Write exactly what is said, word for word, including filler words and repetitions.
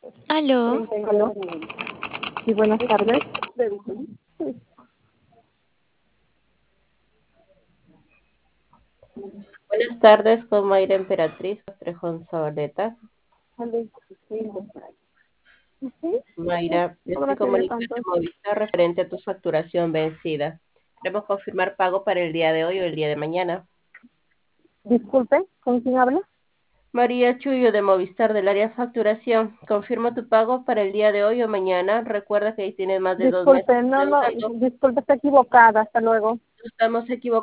Aló, Aló. Sí, buenas tardes. Buenas tardes, con Mayra Emperatriz Castrejón Zabaleta. Mayra, me estoy Ahora quería comunicando tanto. a Movistar referente a tu facturación vencida. Queremos confirmar pago para el día de hoy o el día de mañana. Disculpe, ¿con quién habla? María Chuyo de Movistar del área facturación. Confirmo tu pago para el día de hoy o mañana. Recuerda que ahí tienes más de dos meses Disculpe, no, no, adeudando. disculpe, está equivocada. Hasta luego. No estamos equivocados.